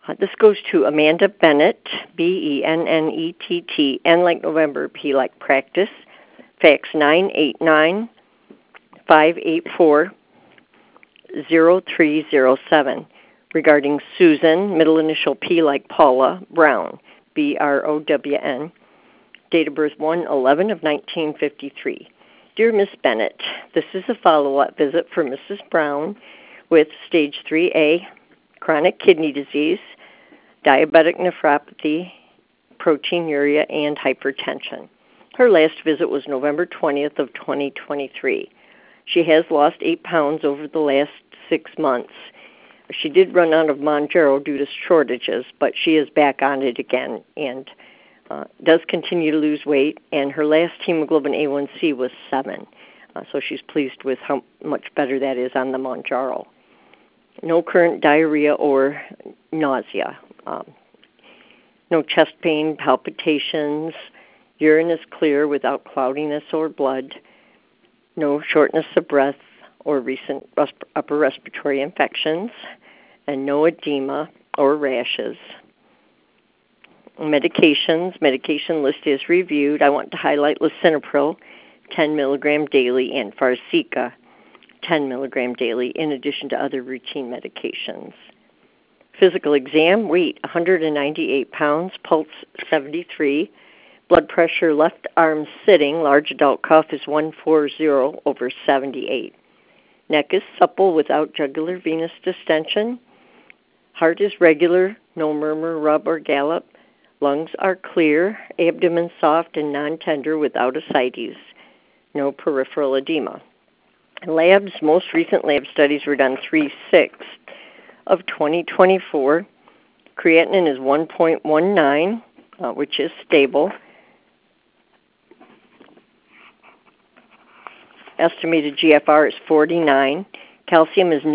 This goes to Amanda Bennett, Bennett, N like November, P like practice, fax 989-584-0307, regarding Susan, middle initial P like Paula, Brown, Brown, date of birth 1/11 of 1953. Dear Miss Bennett, this is a follow-up visit for Mrs. Brown with stage 3A chronic kidney disease, diabetic nephropathy, proteinuria, and hypertension. Her last visit was November 20th of 2023. She has lost 8 pounds over the last 6 months. She did run out of Mounjaro due to shortages, but she is back on it again and does continue to lose weight, and her last hemoglobin A1C was 7. So she's pleased with how much better that is on the Mounjaro. No current diarrhea or nausea. No chest pain, palpitations. Urine is clear without cloudiness or blood. No shortness of breath or recent upper respiratory infections. And no edema or rashes. Medications. Medication list is reviewed. I want to highlight lisinopril, 10 milligram daily, and Farxiga, 10 milligram daily, in addition to other routine medications. Physical exam, weight 198 pounds, pulse 73, blood pressure left arm sitting, large adult cuff is 140/78. Neck is supple without jugular venous distension. Heart is regular, no murmur, rub, or gallop. Lungs are clear, abdomen soft and non-tender without ascites. No peripheral edema. Labs, most recent lab studies were done 3/6 of 2024. Creatinine is 1.19, which is stable. Estimated GFR is 49. Calcium is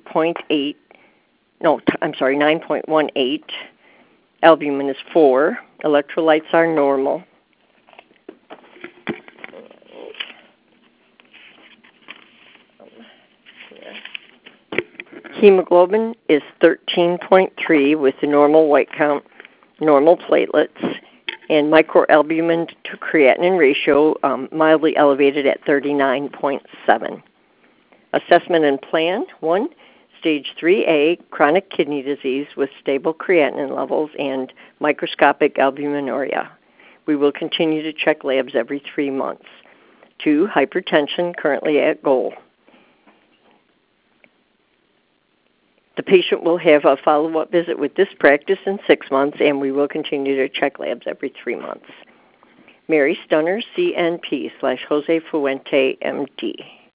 9.18. Albumin is 4. Electrolytes are normal. Hemoglobin is 13.3 with the normal white count, normal platelets, and microalbumin to creatinine ratio mildly elevated at 39.7. Assessment and plan: 1, stage 3A chronic kidney disease with stable creatinine levels and microscopic albuminuria. We will continue to check labs every 3 months. 2, hypertension currently at goal. The patient will have a follow-up visit with this practice in 6 months, and we will continue to check labs every 3 months. Mary Stunner, CNP /Jose Fuente, MD.